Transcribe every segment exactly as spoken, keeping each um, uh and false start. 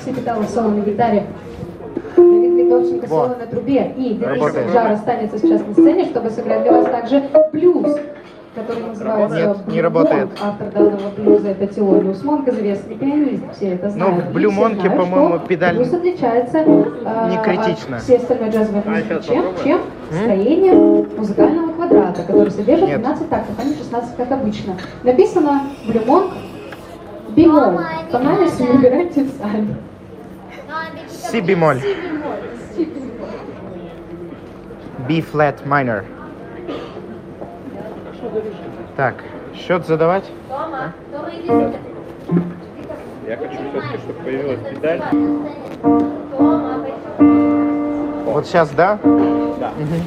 Сипитала соло на гитаре, Давид Витовченко соло на трубе, и Денис Жар останется сейчас на сцене, чтобы сыграть для вас также блюз, который называется Нет, не Blue работает. Monk. Автор данного блюза — это Телониус Монк, известный пианист, все это знают. Но в Blue Monk, по-моему, педаль блюз отличается э, не критично. от всей остальной джазовой музыки А, чем, чем строением музыкального квадрата, который содержит Нет. двенадцать тактов, а не шестнадцать, как обычно. Написано Blue Monk бемоль. Тональность вы выбирайте сами. Си бемоль. B flat minor. Так, счет задавать? Я хочу все-таки, чтобы появилась педаль. Вот сейчас, да? Да.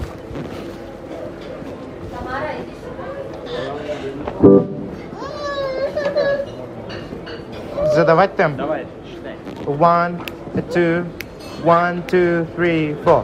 Задавать темп? Давай, считай. One, two, one, two, three, four.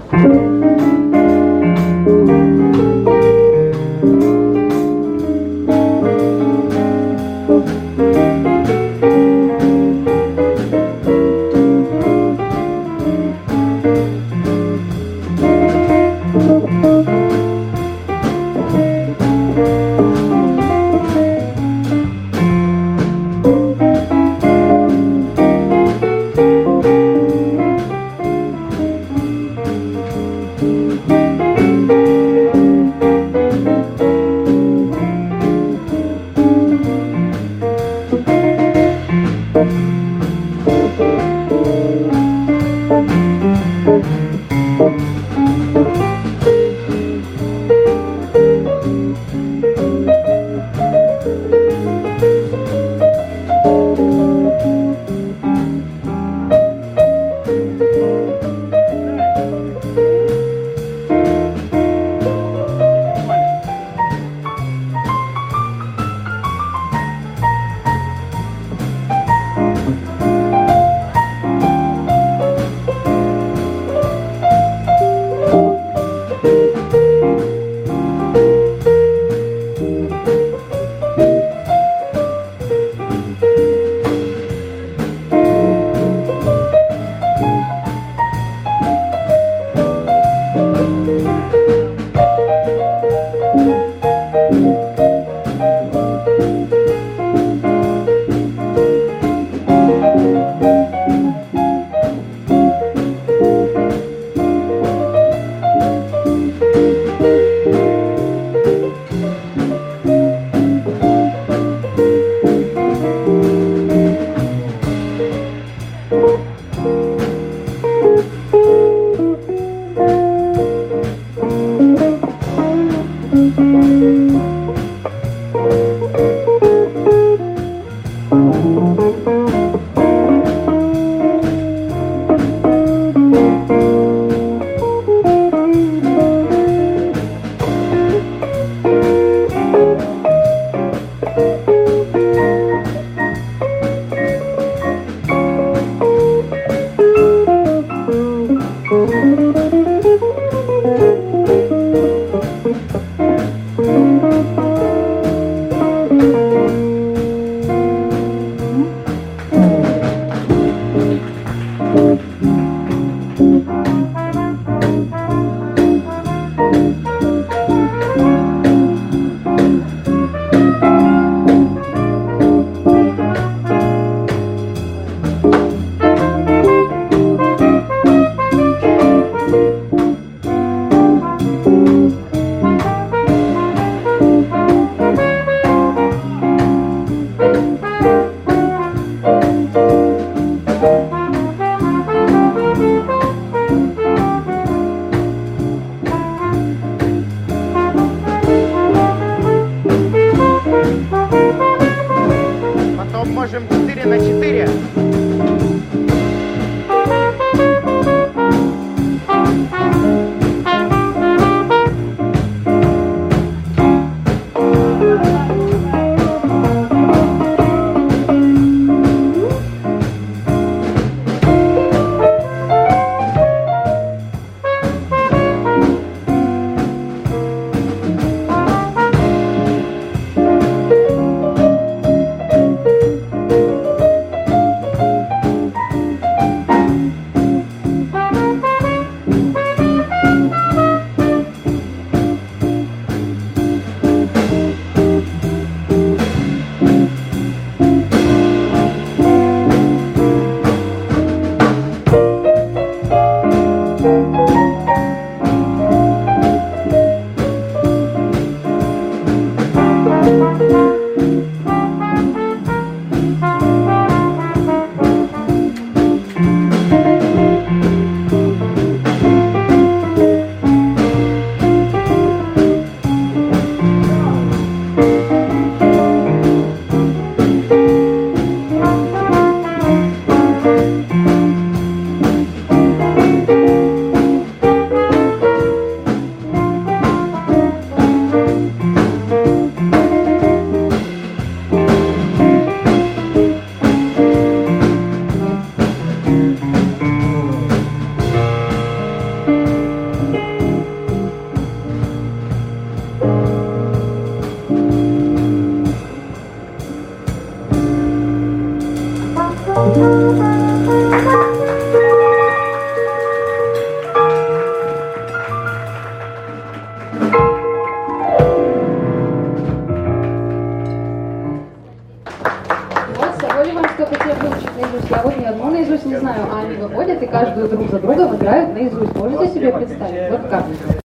Вот, с собой ли вам столько тем выучить наизусть? Я вот ни одну наизусть не знаю, а они выходят и каждую друг за другом играют наизусть. Можете себе представить? Вот как?